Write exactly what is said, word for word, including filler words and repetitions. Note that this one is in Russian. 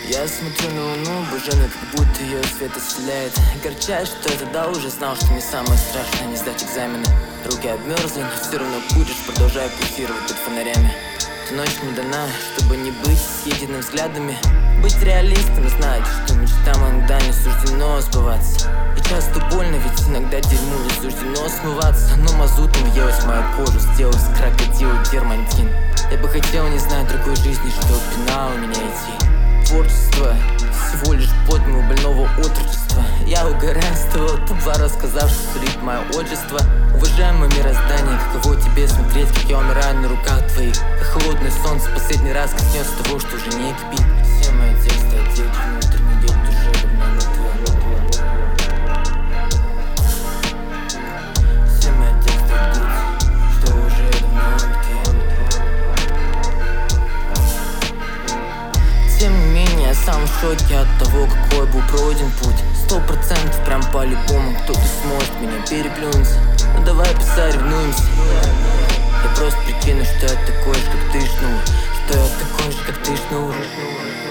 Я смотрю на луну, бужена, как будто ее свет исцеляет. Огорчает, что я тогда уже знал, что не самое страшное не сдать экзамены. Руки обмерзли, но все равно будешь, продолжая пульсировать под фонарями. Эта ночь не дана, чтобы не быть съеденным взглядами. Быть реалистом и знать, что мечтам иногда не суждено сбываться. И часто больно, ведь иногда дерьму не суждено смываться. Но мазутом въелась в мою кожу, сделал с крокодила дермантин. Я бы хотел не знать другой жизни, что пинало меня идти. Творчество всего лишь плод моего больного отрочества. Я угораю с того тупла, рассказав, что сулит мое отчество. Уважаемое мироздание, каково тебе смотреть, как я умираю на руках твоих? Как холодное солнце последний раз коснется того, что уже не кипит. Все мои тексты отечественные, внутренний день уже давно мертвы. Все мои тексты идут, что уже давно мертвы. Тем не менее, я сам в шоке от того, какой был пройден путь. Сто процентов прям по-любому кто-то сможет меня переплюнуть. Ну давай посоревнуемся. Я просто прикину, что я такой же, как ты, шнур. Что я такой же, как ты, шнур.